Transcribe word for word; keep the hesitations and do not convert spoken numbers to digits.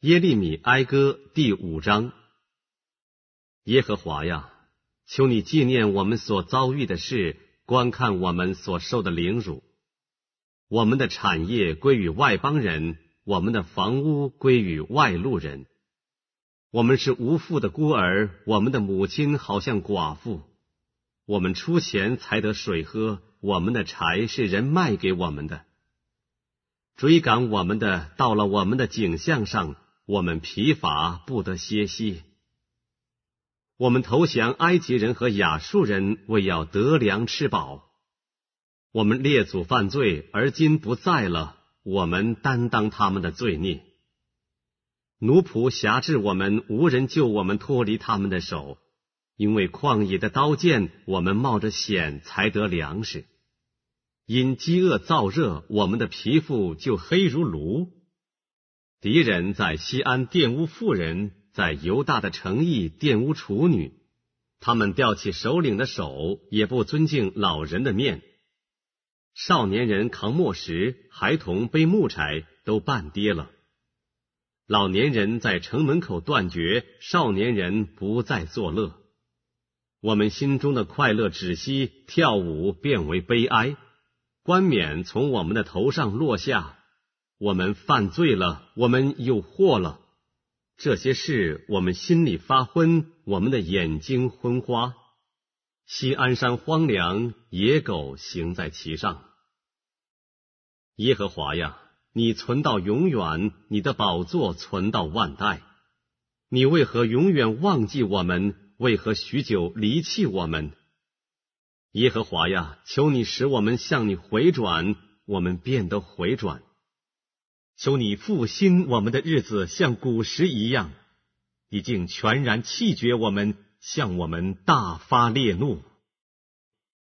耶利米哀歌第五章。耶和华呀，求你纪念我们所遭遇的事，观看我们所受的凌辱。我们的产业归于外邦人，我们的房屋归于外路人。我们是无父的孤儿，我们的母亲好像寡妇。我们出钱才得水喝，我们的柴是人卖给我们的。追赶我们的到了我们的颈项上，我们疲乏不得歇息。我们投降埃及人和亚述人，为要得粮吃饱。我们列祖犯罪，而今不在了，我们担当他们的罪孽。奴仆辖制我们，无人救我们脱离他们的手。因为旷野的刀剑，我们冒着险才得粮食。因饥饿燥热，我们的皮肤就黑如炉。敌人在西安玷污妇人，在犹大的城邑玷污处女。他们吊起首领的手，也不尊敬老人的面。少年人扛磨石，孩童背木柴，都半跌了。老年人在城门口断绝，少年人不再作乐。我们心中的快乐止息，跳舞变为悲哀。冠冕从我们的头上落下，我们犯罪了，我们有祸了。这些事我们心里发昏，我们的眼睛昏花。西安山荒凉，野狗行在其上。耶和华呀，你存到永远，你的宝座存到万代。你为何永远忘记我们？为何许久离弃我们？耶和华呀，求你使我们向你回转，我们变得回转。求你复兴我们的日子，像古时一样，已经全然弃绝我们，向我们大发烈怒。